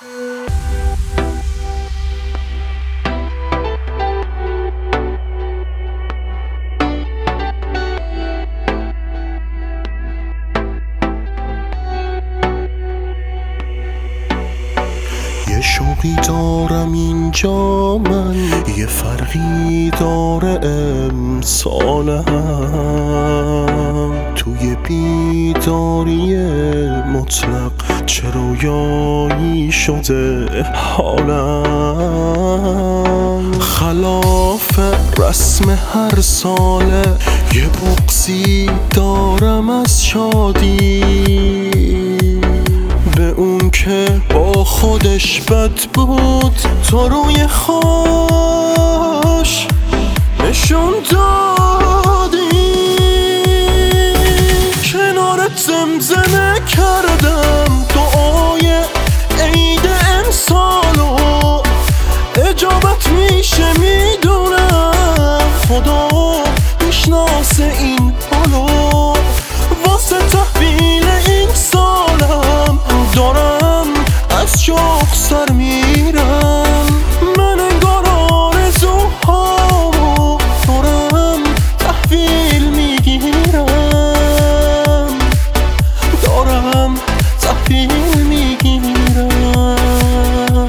یه شوقی دارم اینجا من، یه فرقی داره امسالم، توی بیداری مطلق چه رویایی شده حالم. خلاف رسم هر ساله یه بغضی دارم از شادی، به اون که با خودش بد بود تو روی خوش نشون دادی. کنارت زمزمه کردم دعای عید امسالو، اجابت میشه میدونم، خدا میشناسه این حالو. واسه تحویل این سالم دارم از شوق سر میرم، من انگار آرزوهامو دارم تحویل میگیرم، دارم تحویل میگیرم.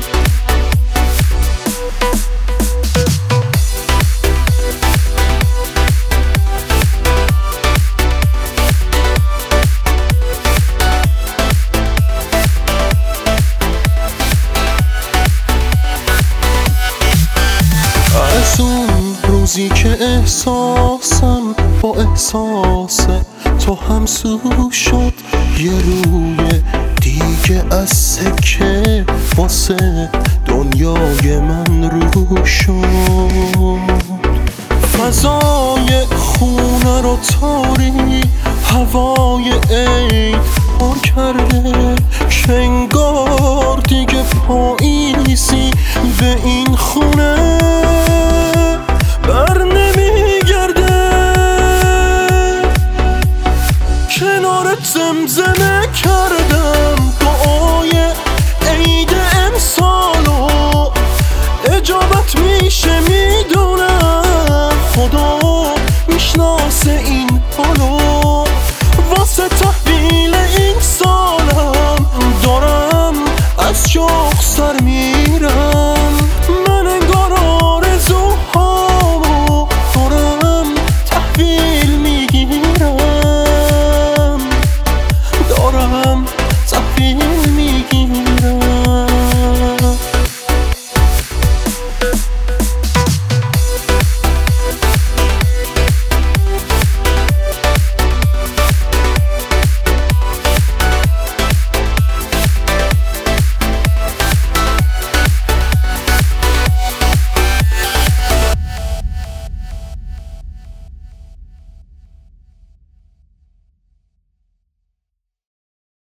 از اون روزی که احساسم با احساس تو همسو شد، یه روی دیگه از سکه واسه دنیای من رو شد. فضای خونه رو تاری هوای عید پر کرده، که انگار دیگه پاییزی به این خونه